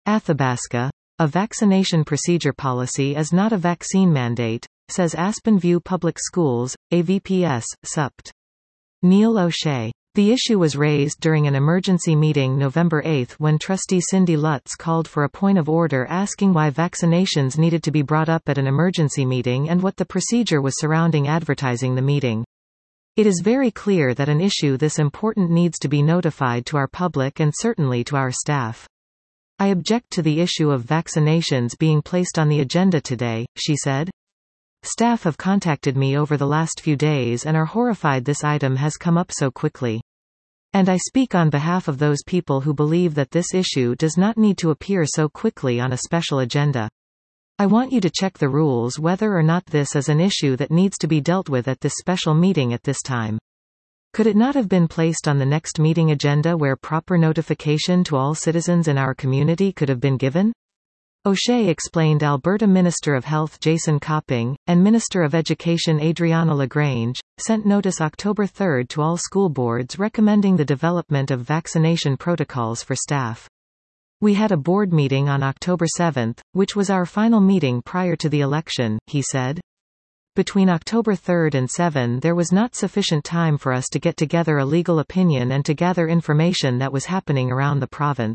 Athabasca. A vaccination procedure policy is not a vaccine mandate, says Aspen View Public Schools, AVPS, Supt. Neil O'Shea. The issue was raised during an emergency meeting November 8 when Trustee Cindy Lutz called for a point of order asking why vaccinations needed to be brought up at an emergency meeting and what the procedure was surrounding advertising the meeting. It is very clear that an issue this important needs to be notified to our public and certainly to our staff. I object to the issue of vaccinations being placed on the agenda today, she said. Staff have contacted me over the last few days and are horrified this item has come up so quickly. And I speak on behalf of those people who believe that this issue does not need to appear so quickly on a special agenda. I want you to check the rules whether or not this is an issue that needs to be dealt with at this special meeting at this time. Could it not have been placed on the next meeting agenda where proper notification to all citizens in our community could have been given? O'Shea explained Alberta Minister of Health Jason Copping, and Minister of Education Adriana LaGrange, sent notice October 3 to all school boards recommending the development of vaccination protocols for staff. We had a board meeting on October 7, which was our final meeting prior to the election, he said. Between October 3 and 7 there was not sufficient time for us to get together a legal opinion and to gather information that was happening around the province.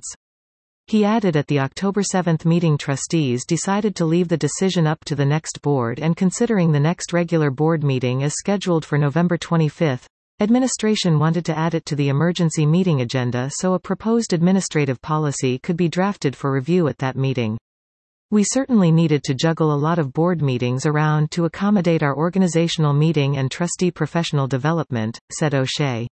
He added at the October 7 meeting trustees decided to leave the decision up to the next board and considering the next regular board meeting is scheduled for November 25, administration wanted to add it to the emergency meeting agenda so a proposed administrative policy could be drafted for review at that meeting. We certainly needed to juggle a lot of board meetings around to accommodate our organizational meeting and trustee professional development, said O'Shea.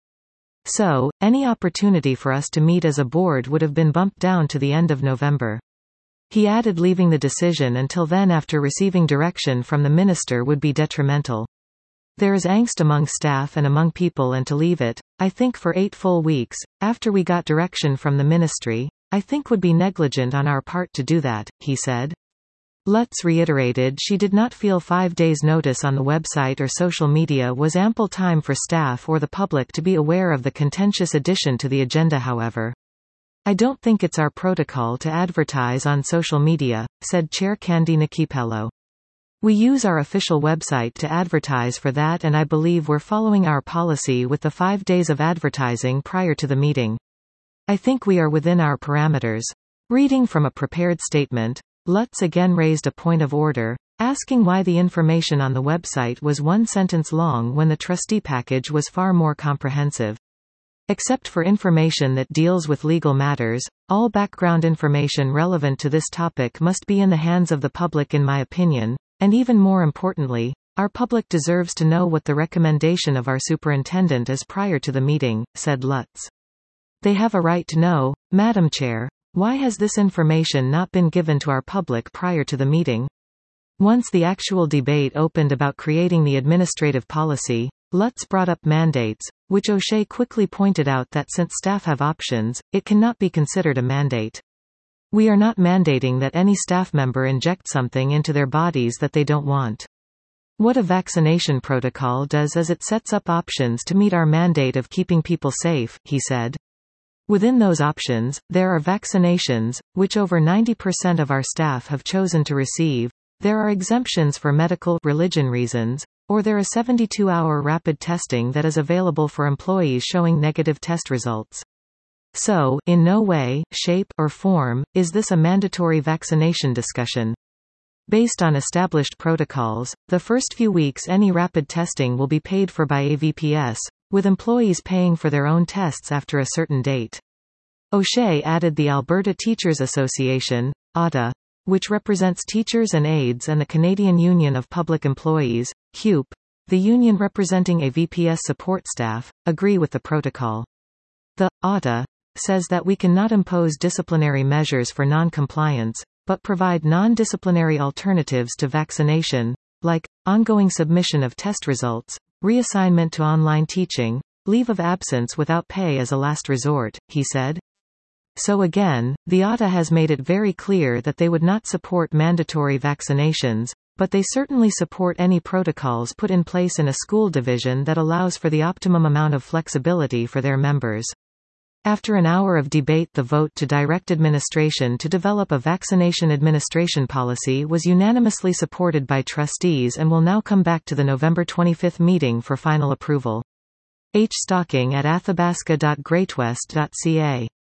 So, any opportunity for us to meet as a board would have been bumped down to the end of November. He added leaving the decision until then after receiving direction from the minister would be detrimental. There is angst among staff and among people and to leave it, I think for 8 full weeks, after we got direction from the ministry, I think would be negligent on our part to do that, he said. Lutz reiterated she did not feel 5 days' notice on the website or social media was ample time for staff or the public to be aware of the contentious addition to the agenda however. I don't think it's our protocol to advertise on social media, said Chair Candy Nikipello. We use our official website to advertise for that and I believe we're following our policy with the 5 days of advertising prior to the meeting. I think we are within our parameters. Reading from a prepared statement, Lutz again raised a point of order, asking why the information on the website was 1 sentence long when the trustee package was far more comprehensive. Except for information that deals with legal matters, all background information relevant to this topic must be in the hands of the public in my opinion, and even more importantly, our public deserves to know what the recommendation of our superintendent is prior to the meeting, said Lutz. They have a right to know, Madam Chair, why has this information not been given to our public prior to the meeting? Once the actual debate opened about creating the administrative policy, Lutz brought up mandates, which O'Shea quickly pointed out that since staff have options, it cannot be considered a mandate. We are not mandating that any staff member inject something into their bodies that they don't want. What a vaccination protocol does is it sets up options to meet our mandate of keeping people safe, he said. Within those options, there are vaccinations, which over 90% of our staff have chosen to receive, there are exemptions for medical religion reasons, or there is 72-hour rapid testing that is available for employees showing negative test results. So, in no way, shape, or form, is this a mandatory vaccination discussion. Based on established protocols, the first few weeks any rapid testing will be paid for by AVPS, with employees paying for their own tests after a certain date. O'Shea added the Alberta Teachers Association, ATA, which represents teachers and aides and the Canadian Union of Public Employees, CUPE, the union representing AVPS support staff, agree with the protocol. The ATA says that we cannot impose disciplinary measures for non-compliance, but provide non-disciplinary alternatives to vaccination, like ongoing submission of test results, reassignment to online teaching, leave of absence without pay as a last resort, he said. So again, the ATA has made it very clear that they would not support mandatory vaccinations, but they certainly support any protocols put in place in a school division that allows for the optimum amount of flexibility for their members. After an hour of debate, the vote to direct administration to develop a vaccination administration policy was unanimously supported by trustees and will now come back to the November 25 meeting for final approval. H. Stocking at athabasca.greatwest.ca